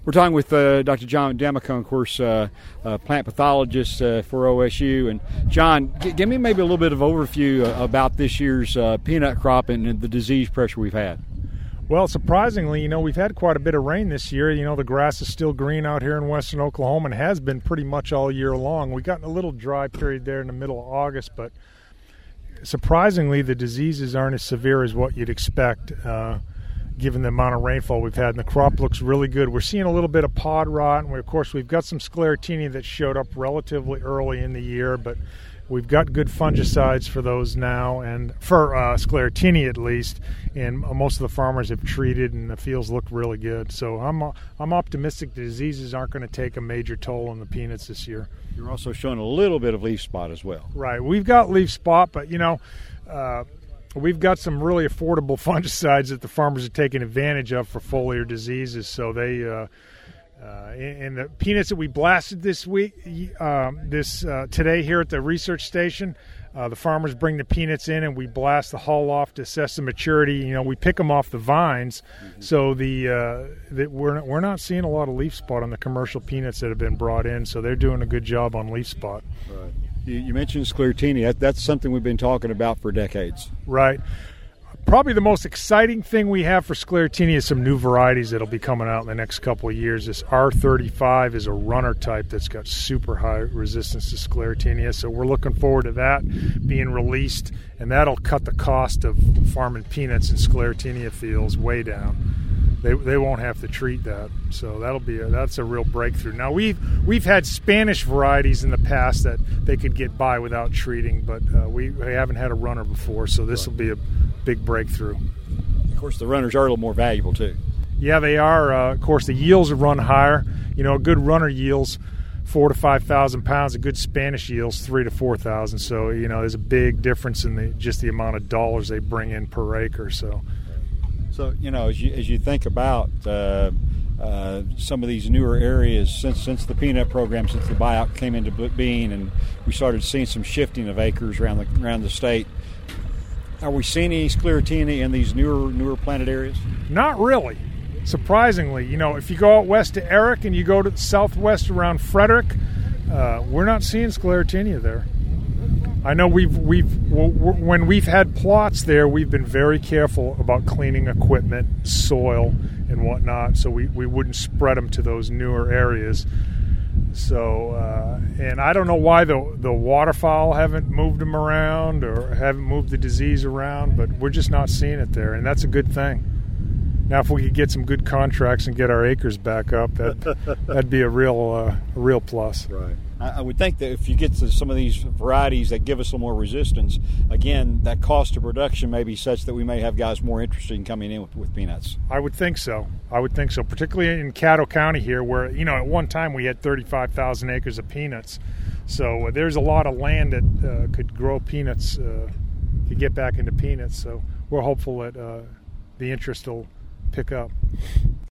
We're talking with Dr. John D'Amico, of course, plant pathologist for OSU. And John, give me maybe a little bit of overview about this year's peanut crop and the disease pressure we've had. Well, surprisingly, we've had quite a bit of rain this year. The grass is still green out here in western Oklahoma and has been pretty much all year long. We got a little dry period there in the middle of August, but surprisingly, the diseases aren't as severe as what you'd expect, given the amount of rainfall we've had, and the crop looks really good. We're seeing a little bit of pod rot, and of course we've got some sclerotinia that showed up relatively early in the year, but we've got good fungicides for those now, and for sclerotinia at least, and most of the farmers have treated, and the fields look really good. So I'm optimistic the diseases aren't going to take a major toll on the peanuts this year. You're also showing a little bit of leaf spot as well. Right, we've got leaf spot, but we've got some really affordable fungicides that the farmers are taking advantage of for foliar diseases. So they, and the peanuts that we blasted this week, today here at the research station, the farmers bring the peanuts in and we blast the hull off to assess the maturity. We pick them off the vines, so we're not seeing a lot of leaf spot on the commercial peanuts that have been brought in. So they're doing a good job on leaf spot. Right. You mentioned sclerotinia. That's something we've been talking about for decades. Right. Probably the most exciting thing we have for sclerotinia is some new varieties that'll be coming out in the next couple of years. This R35 is a runner type that's got super high resistance to sclerotinia, so we're looking forward to that being released, and that'll cut the cost of farming peanuts in sclerotinia fields way down. They won't have to treat that, so that's a real breakthrough. Now we've had Spanish varieties in the past that they could get by without treating, but we haven't had a runner before, so this will be a big breakthrough. Of course, the runners are a little more valuable too. Yeah, they are. Of course, the yields have run higher. A good runner yields 4,000 to 5,000 pounds. A good Spanish yields 3,000 to 4,000. So there's a big difference in just the amount of dollars they bring in per acre. So as you think about some of these newer areas since the peanut program, since the buyout came into being, and we started seeing some shifting of acres around the state, are we seeing any sclerotinia in these newer planted areas? Not really. Surprisingly, if you go out west to Eric and you go to the southwest around Frederick, we're not seeing sclerotinia there. I know when we've had plots there, we've been very careful about cleaning equipment, soil, and whatnot, so we wouldn't spread them to those newer areas. So, and I don't know why the waterfowl haven't moved them around or haven't moved the disease around, but we're just not seeing it there, and that's a good thing. Now, if we could get some good contracts and get our acres back up, that'd be a real plus. Right. I would think that if you get to some of these varieties that give us a little more resistance, again, that cost of production may be such that we may have guys more interested in coming in with peanuts. I would think so, particularly in Caddo County here, where at one time we had 35,000 acres of peanuts. So there's a lot of land that could grow peanuts, could get back into peanuts. So we're hopeful that the interest will pick up.